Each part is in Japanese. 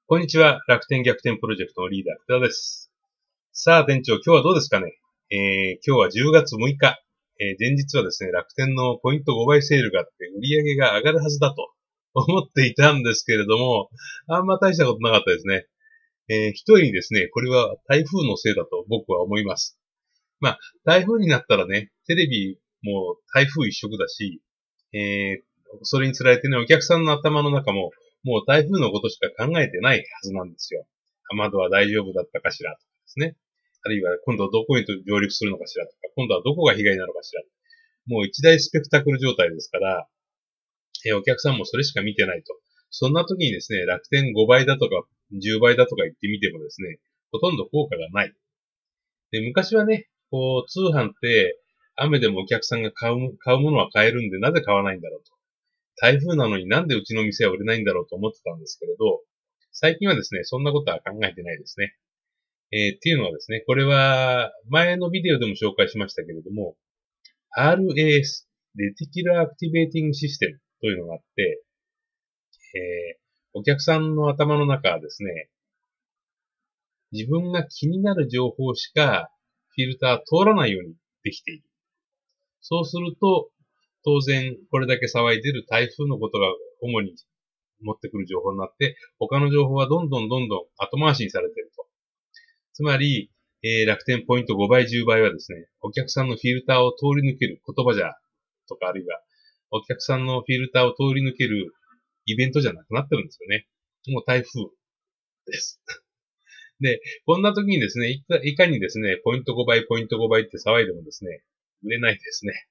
こんにちは。楽天逆転プロジェクトのリーダー、福田です。さあ、店長、今日はどうですかね。今日は10月6日。前日はですね、楽天のポイント5倍セールがあって、売り上げが上がるはずだと思っていたんですけれども、あんま大したことなかったですね。一人にですね、これは台風のせいだと僕は思います。まあ、台風になったらね、テレビも台風一色だし、それにつられてね、お客さんの頭の中も、もう台風のことしか考えてないはずなんですよ。雨戸は大丈夫だったかしらとかですね。あるいは今度どこに上陸するのかしらとか、今度はどこが被害なのかしら。もう一大スペクタクル状態ですから、お客さんもそれしか見てないと。そんな時にですね、楽天5倍だとか10倍だとか言ってみてもですね、ほとんど効果がない。で、昔はね、こう、通販って雨でもお客さんが買うものは買えるんで、なぜ買わないんだろうと。台風なのになんでうちの店は売れないんだろうと思ってたんですけれど、最近はですね、そんなことは考えてないですね。っていうのはですね、これは前のビデオでも紹介しましたけれども、RAS、Reticular Activating System というのがあって、お客さんの頭の中はですね、自分が気になる情報しかフィルター通らないようにできている。そうすると、当然これだけ騒いでる台風のことが主に持ってくる情報になって、他の情報はどんどん後回しにされていると。つまり、楽天ポイント5倍、10倍はですね、お客さんのフィルターを通り抜ける言葉じゃ、とかあるいは、お客さんのフィルターを通り抜けるイベントじゃなくなってるんですよね。もう台風です。で、こんな時にですね、いかにですね、ポイント5倍、ポイント5倍って騒いでもですね、売れないですね。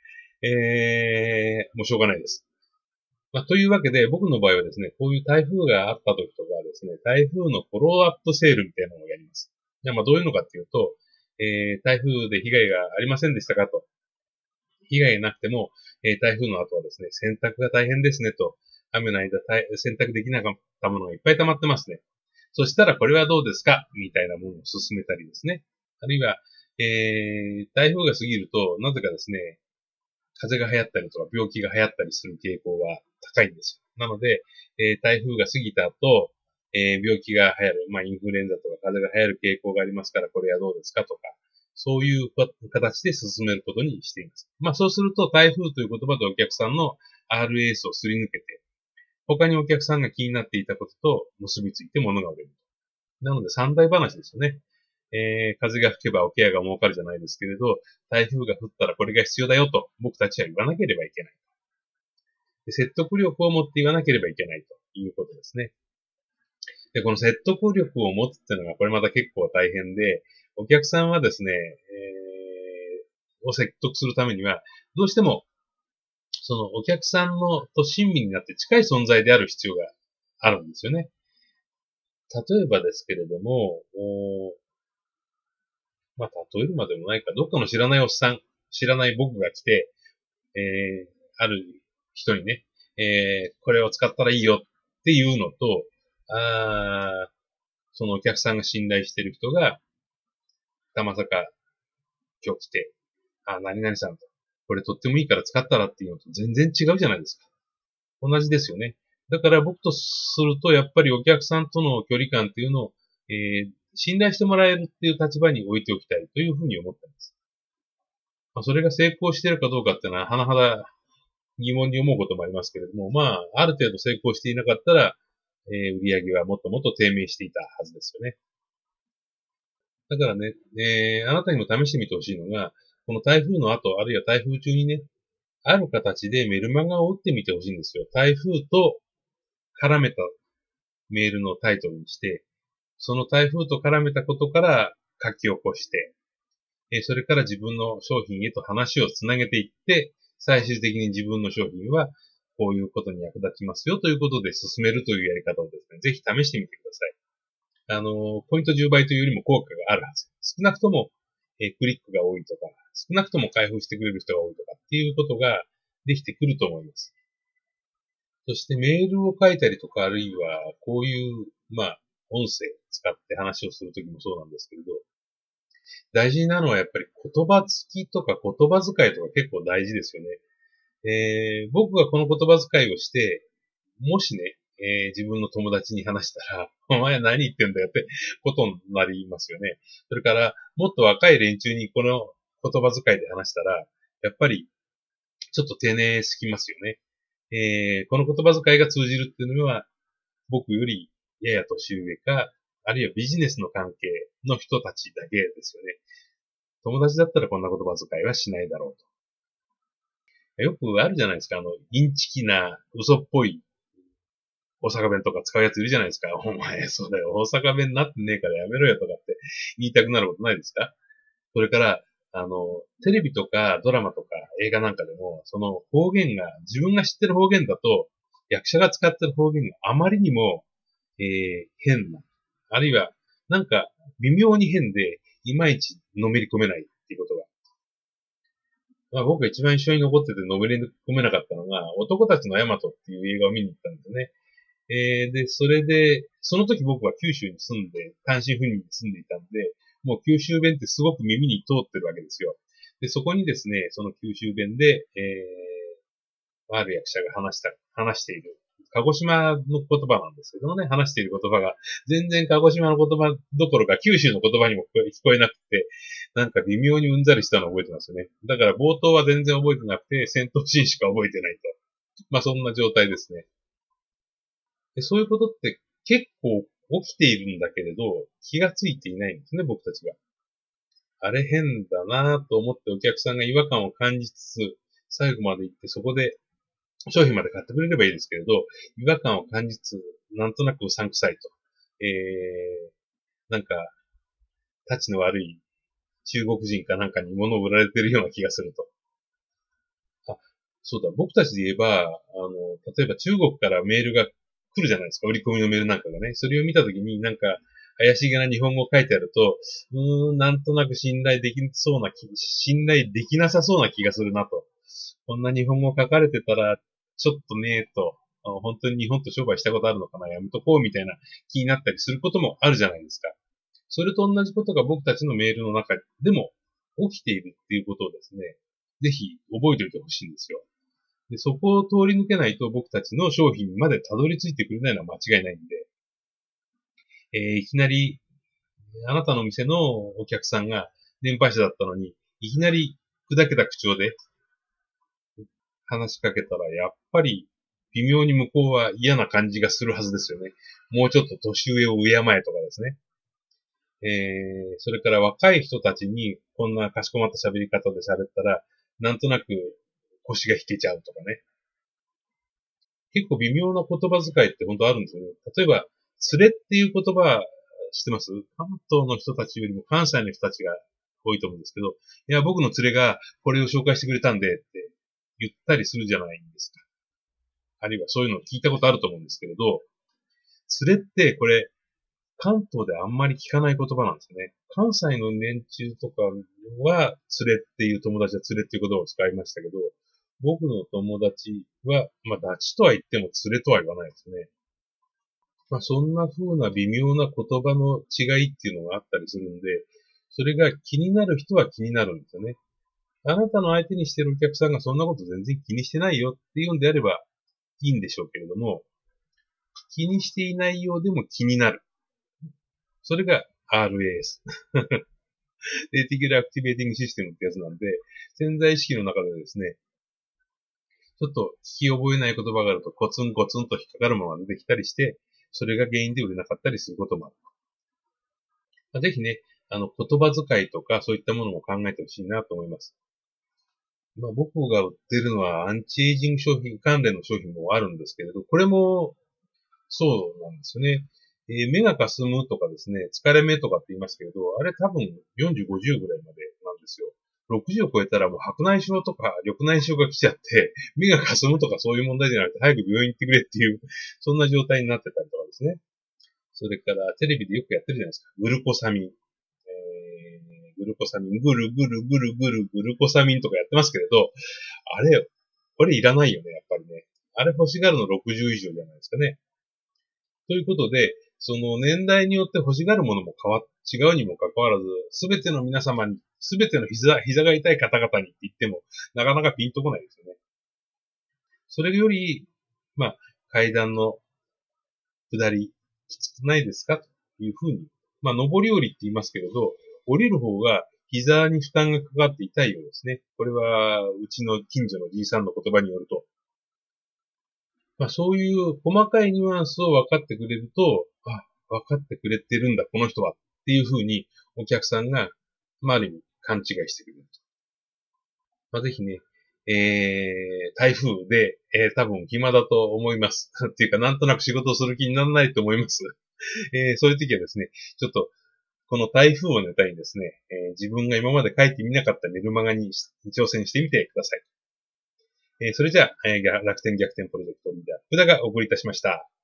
もうしょうがないです。というわけで、僕の場合はですね、こういう台風があった時とかはですね、台風のフォローアップセールみたいなのをやります。じゃあ、どういうのかっていうと、台風で被害がありませんでしたかと。被害がなくても、台風の後はですね、洗濯が大変ですねと。雨の間、洗濯できなかったものがいっぱい溜まってますね。そしたらこれはどうですかみたいなものを進めたりですね。あるいは、台風が過ぎると、なぜかですね、風邪が流行ったりとか病気が流行ったりする傾向が高いんですよ。なので、台風が過ぎた後、病気が流行る、インフルエンザとか風邪が流行る傾向がありますから、これはどうですかとか、そういう形で進めることにしています。そうすると、台風という言葉でお客さんの RS をすり抜けて、他にお客さんが気になっていたことと結びついて物が売れる。なので、三大話ですよね。風が吹けば桶屋が儲かるじゃないですけれど、台風が降ったらこれが必要だよと僕たちは言わなければいけない。説得力を持って言わなければいけないということですね。で、この説得力を持つっていうのがこれまた結構大変で、お客さんはですね、を説得するためには、どうしても、そのお客さんのと親身になって近い存在である必要があるんですよね。例えばですけれども、例えるまでもないか、どっかの知らないおっさん、知らない僕が来て、ある人にね、これを使ったらいいよっていうのと、そのお客さんが信頼している人が、まさか今日来て、何々さんと、これとってもいいから使ったらっていうのと全然違うじゃないですか。同じですよね。だから僕とすると、やっぱりお客さんとの距離感っていうのを、信頼してもらえるっていう立場に置いておきたいというふうに思っています。それが成功しているかどうかっていうのは、甚だ疑問に思うこともありますけれども、ある程度成功していなかったら、売り上げはもっともっと低迷していたはずですよね。だからね、あなたにも試してみてほしいのが、この台風の後、あるいは台風中にね、ある形でメルマガを打ってみてほしいんですよ。台風と絡めたメールのタイトルにして、その台風と絡めたことから書き起こして、それから自分の商品へと話をつなげていって、最終的に自分の商品はこういうことに役立ちますよということで進めるというやり方をですね、ぜひ試してみてください。ポイント10倍というよりも効果があるはず。少なくとも、クリックが多いとか、少なくとも開封してくれる人が多いとかっていうことができてくると思います。そしてメールを書いたりとか、あるいはこういう、音声を使って話をするときもそうなんですけれど、大事なのはやっぱり言葉つきとか言葉遣いとか結構大事ですよね。僕がこの言葉遣いをして、もしね、 自分の友達に話したら、お前何言ってんだよってことになりますよね。それから、もっと若い連中にこの言葉遣いで話したら、やっぱりちょっと丁寧すぎますよね。この言葉遣いが通じるっていうのは、僕よりやや年上か、あるいはビジネスの関係の人たちだけですよね。友達だったらこんな言葉遣いはしないだろうと。よくあるじゃないですか。インチキな嘘っぽい大阪弁とか使うやついるじゃないですか。お前、そうだよ。大阪弁になってねえからやめろよとかって言いたくなることないですか？それから、テレビとかドラマとか映画なんかでも、その方言が、自分が知ってる方言だと、役者が使ってる方言があまりにも、変な。あるいは、なんか、微妙に変で、いまいちのめり込めないっていうことが。まあ、僕が一番印象に残っててのめり込めなかったのが、男たちのヤマトっていう映画を見に行ったんですよね。で、それで、その時僕は九州に住んで、単身赴任に住んでいたんで、もう九州弁ってすごく耳に通ってるわけですよ。で、そこにですね、その九州弁で、ある役者が話している。鹿児島の言葉なんですけどもね、話している言葉が、全然鹿児島の言葉どころか九州の言葉にも聞こえなくて、なんか微妙にうんざりしたのを覚えてますよね。だから冒頭は全然覚えてなくて、戦闘シーンしか覚えてないと。まあそんな状態ですね。で、そういうことって結構起きているんだけれど、気がついていないんですね、僕たちが。あれ変だなと思ってお客さんが違和感を感じつつ、最後まで行ってそこで商品まで買ってくれればいいですけれど、違和感を感じつつ、なんとなくうさんくさいと。なんか、立ちの悪い中国人かなんかに物を売られてるような気がすると。あ、そうだ、僕たちで言えば、例えば中国からメールが来るじゃないですか、売り込みのメールなんかがね。それを見たときになんか、怪しげな日本語書いてあると、なんとなく信頼できなさそうな気がするなと。こんな日本語書かれてたら、ちょっとねと、本当に日本と商売したことあるのかな、やめとこうみたいな気になったりすることもあるじゃないですか。それと同じことが僕たちのメールの中でも起きているっていうことをですね、ぜひ覚えておいてほしいんですよ。で、そこを通り抜けないと僕たちの商品までたどり着いてくれないのは間違いないんで、いきなり、あなたの店のお客さんが年配者だったのに、いきなり砕けた口調で話しかけたら、やっぱり微妙に向こうは嫌な感じがするはずですよね。もうちょっと年上を敬えとかですね。それから若い人たちにこんなかしこまった喋り方で喋ったら、なんとなく腰が引けちゃうとかね。結構微妙な言葉遣いって本当あるんですよね。例えば、連れっていう言葉知ってます？関東の人たちよりも関西の人たちが多いと思うんですけど、いや、僕の連れがこれを紹介してくれたんでって言ったりするじゃないですか。あるいはそういうのを聞いたことあると思うんですけれど、連れってこれ、関東であんまり聞かない言葉なんですよね。関西の連中とかは、連れっていう友達は連れっていう言葉を使いましたけど、僕の友達は、まあ、ダチとは言っても連れとは言わないですね。まあ、そんな風な微妙な言葉の違いっていうのがあったりするんで、それが気になる人は気になるんですよね。あなたの相手にしてるお客さんがそんなこと全然気にしてないよっていうんであればいいんでしょうけれども、気にしていないようでも気になる。それが RAS。レティキュラーアクティベーティングシステムってやつなんで、潜在意識の中でですね、ちょっと聞き覚えない言葉があるとコツンコツンと引っかかるものが出てきたりして、それが原因で売れなかったりすることもある。ぜひね、言葉遣いとかそういったものも考えてほしいなと思います。まあ、僕が売ってるのはアンチエイジング商品関連の商品もあるんですけれど、これもそうなんですよね。目が霞むとかですね、疲れ目とかって言いますけれど、あれ多分40、50ぐらいまでなんですよ。60を超えたらもう白内障とか緑内障が来ちゃって、目が霞むとかそういう問題じゃなくて早く病院行ってくれっていう、そんな状態になってたりとかですね。それからテレビでよくやってるじゃないですか。グルコサミン。グルコサミン、ぐるぐるぐるぐるグルコサミンとかやってますけれど、あれ、これいらないよね、やっぱりね。あれ欲しがるの60以上じゃないですかね。ということで、その年代によって欲しがるものも違うにもかかわらず、すべての皆様に、すべての膝が痛い方々にって言っても、なかなかピンとこないですよね。それより、まあ、階段の下りきつくないですかというふうに。まあ、上り下りって言いますけれど、降りる方が膝に負担がかかって痛いようですね。これは、うちの近所のじいさんの言葉によると。まあ、そういう細かいニュアンスを分かってくれると、分かってくれてるんだ、この人は。っていうふうに、お客さんが、まあ、ある意味、勘違いしてくれると。まあ、ぜひね、台風で、多分暇だと思います。っていうか、なんとなく仕事をする気にならないと思います。そういう時はですね、ちょっと、この台風をネタにですね、自分が今まで書いてみなかったメルマガに挑戦してみてください。それじゃあ、楽天逆転プロジェクトリーダー、福田がお送りいたしました。